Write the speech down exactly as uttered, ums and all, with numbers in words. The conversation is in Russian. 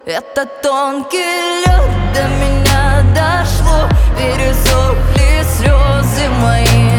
Это тонкий лед, до меня дошло, пересохли слезы мои.